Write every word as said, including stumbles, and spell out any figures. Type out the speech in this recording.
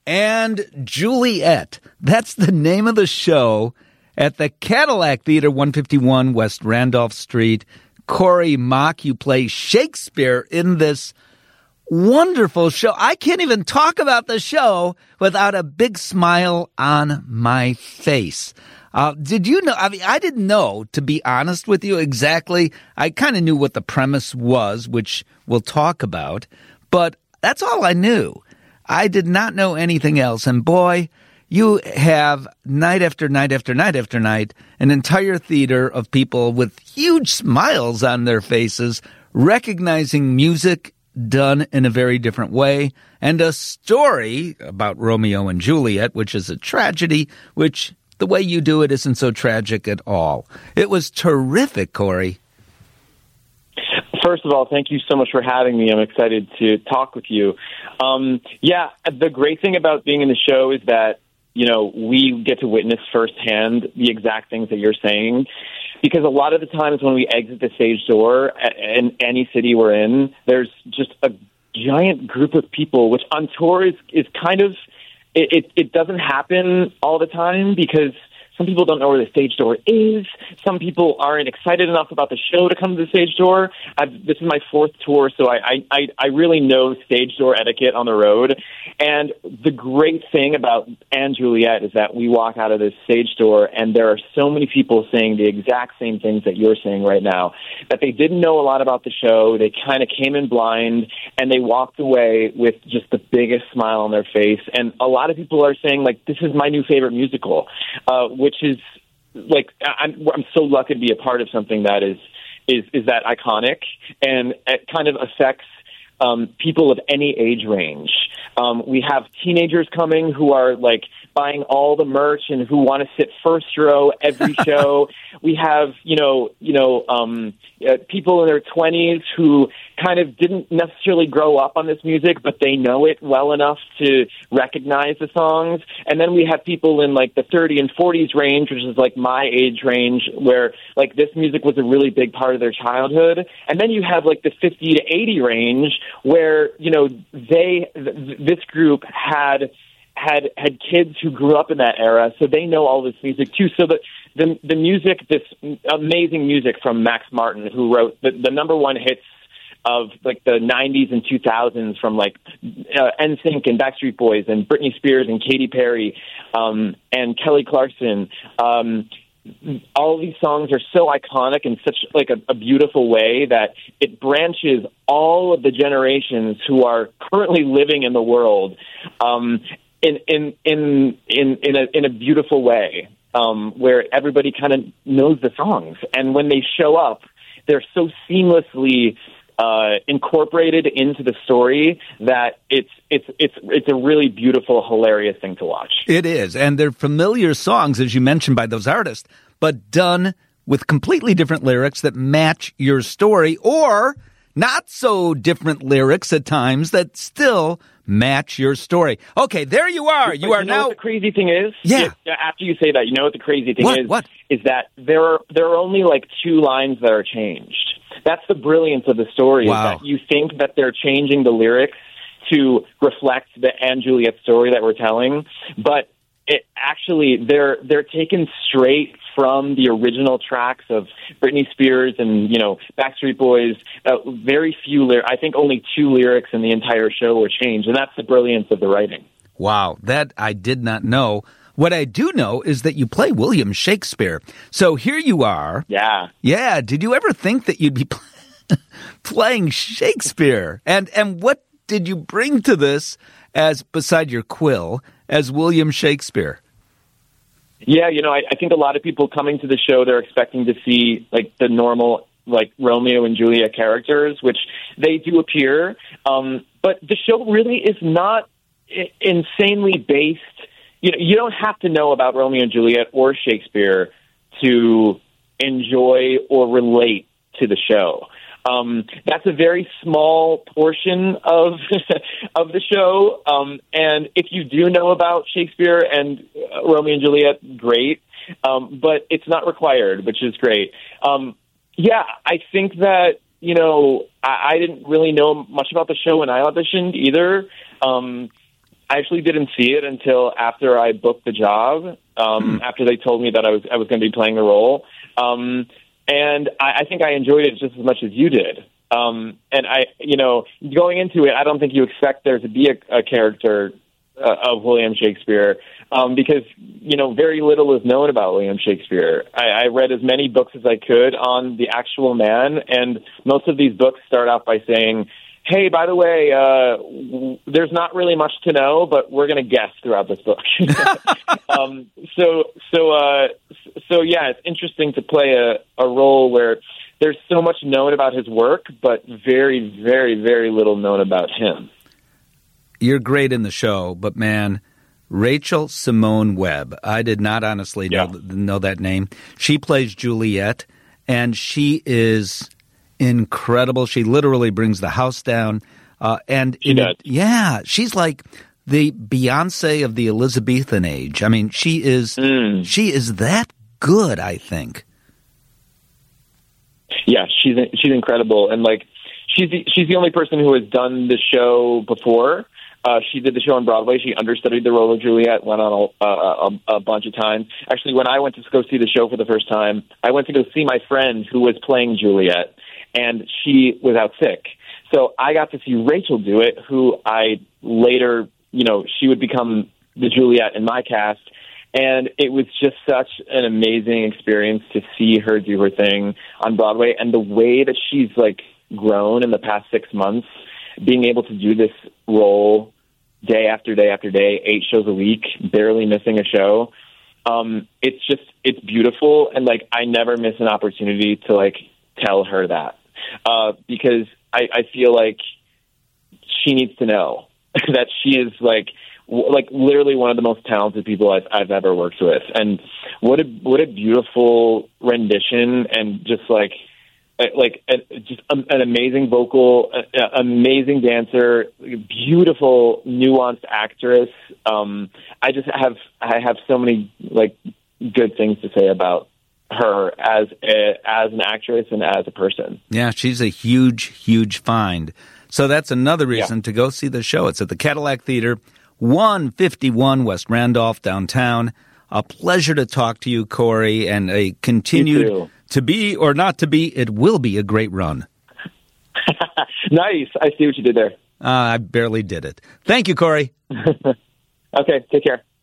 and Juliet. That's the name of the show at the Cadillac Theater, one fifty-one West Randolph Street. Corey Mock, you play Shakespeare in this wonderful show. I can't even talk about the show without a big smile on my face. Uh, did you know? I mean, I didn't know, to be honest with you, exactly. I kind of knew what the premise was, which we'll talk about, but that's all I knew. I did not know anything else. And boy, you have night after night after night after night an entire theater of people with huge smiles on their faces, recognizing music done in a very different way, and a story about Romeo and Juliet, which is a tragedy, which the way you do it isn't so tragic at all. It was terrific, Corey. First of all, thank you so much for having me. I'm excited to talk with you. Um, yeah, the great thing about being in the show is that, you know, we get to witness firsthand the exact things that you're saying. Because a lot of the times when we exit the stage door in any city we're in, there's just a giant group of people, which on tour is, is kind of, it, it, it doesn't happen all the time because some people don't know where the stage door is. Some people aren't excited enough about the show to come to the stage door. I've, this is my fourth tour, so I, I, I really know stage door etiquette on the road. And the great thing about & Juliet is that we walk out of this stage door, and there are so many people saying the exact same things that you're saying right now, that they didn't know a lot about the show. They kind of came in blind, and they walked away with just the biggest smile on their face. And a lot of people are saying, like, this is my new favorite musical, uh, which is, like, I'm, I'm so lucky to be a part of something that is, is, is that iconic, and it kind of affects um, people of any age range. Um, we have teenagers coming who are, like, buying all the merch and who want to sit first row every show. We have, you know, you know, um, uh, people in their twenties who kind of didn't necessarily grow up on this music, but they know it well enough to recognize the songs. And then we have people in, like, the thirty and forties range, which is, like, my age range, where, like, this music was a really big part of their childhood. And then you have, like, the fifty to eighty range, where, you know, they, th- this group had had had kids who grew up in that era, so they know all this music too. So the the, the music, this amazing music from Max Martin, who wrote the, the number one hits of, like, the nineties and two thousands from, like, uh, N Sync and Backstreet Boys and Britney Spears and Katy Perry um, and Kelly Clarkson. Um, all of these songs are so iconic in such, like, a, a beautiful way that it branches all of the generations who are currently living in the world um, in in in in in a in a beautiful way, um, where everybody kind of knows the songs, and when they show up, they're so seamlessly uh, incorporated into the story that it's it's it's it's a really beautiful, hilarious thing to watch. It is, and they're familiar songs, as you mentioned, by those artists, but done with completely different lyrics that match your story, or not so different lyrics at times that still match your story. Okay, there you are. You but are you know now. What the crazy thing is, yeah. yeah. After you say that, you know what the crazy thing what? is? What? Is that there are there are only, like, two lines that are changed. That's the brilliance of the story. Wow. Is that you think that they're changing the lyrics to reflect the & Juliet story that we're telling, but it actually they're they're taken straight from the original tracks of Britney Spears and, you know, Backstreet Boys. Uh, very few lyrics. I think only two lyrics in the entire show were changed, and that's the brilliance of the writing. Wow, that I did not know. What I do know is that you play William Shakespeare. So here you are. Yeah. Yeah. Did you ever think that you'd be play- playing Shakespeare? And and what did you bring to this, as beside your quill, as William Shakespeare? Yeah, you know, I, I think a lot of people coming to the show, they're expecting to see, like, the normal, like, Romeo and Juliet characters, which they do appear. Um, but the show really is not I- insanely based. You know, you don't have to know about Romeo and Juliet or Shakespeare to enjoy or relate to the show. Um, that's a very small portion of of the show, um, and if you do know about Shakespeare and uh, Romeo and Juliet, great, um, but it's not required, which is great. Um, yeah, I think that, you know, I, I didn't really know much about the show when I auditioned either. Um, I actually didn't see it until after I booked the job, um, after they told me that I was I was going to be playing the role. Um, and I, I think I enjoyed it just as much as you did. Um, and I, you know, going into it, I don't think you expect there to be a, a character uh, of William Shakespeare, um, because, you know, very little is known about William Shakespeare. I, I read as many books as I could on the actual man, and most of these books start off by saying, hey, by the way, uh, w- there's not really much to know, but we're going to guess throughout this book. um, so, so, uh, so yeah, it's interesting to play a, a role where there's so much known about his work, but very, very, very little known about him. You're great in the show, but man, Rachel Simone Webb, I did not honestly know, yeah. know that name. She plays Juliet, and she is incredible. She literally brings the house down. Uh, and she in does. It, yeah, she's like the Beyonce of the Elizabethan age. I mean, she is mm. she is that good, I think. Yeah, she's she's incredible, and like she's the, she's the only person who has done the show before. Uh, she did the show on Broadway. She understudied the role of Juliet, went on a, a, a bunch of times. Actually, when I went to go see the show for the first time, I went to go see my friend who was playing Juliet, and she was out sick. So I got to see Rachel do it, who I later, you know, she would become the Juliet in my cast. And it was just such an amazing experience to see her do her thing on Broadway. And the way that she's, like, grown in the past six months, being able to do this role day after day after day, eight shows a week, barely missing a show, um, it's just, it's beautiful. And, like, I never miss an opportunity to, like, tell her that. Uh, because I, I feel like she needs to know that she is, like, like literally one of the most talented people I've, I've ever worked with. And what a, what a beautiful rendition, and just like, like a, just an amazing vocal, a, amazing dancer, beautiful, nuanced actress. Um, I just have, I have so many like good things to say about her as a, as an actress and as a person. Yeah, she's a huge, huge find. So that's another reason yeah. to go see the show. It's at the Cadillac Theater, one fifty-one West Randolph, downtown. A pleasure to talk to you, Corey, and a continued to be or not to be, it will be a great run. Nice. I see what you did there. Uh, I barely did it. Thank you, Corey. Okay, take care.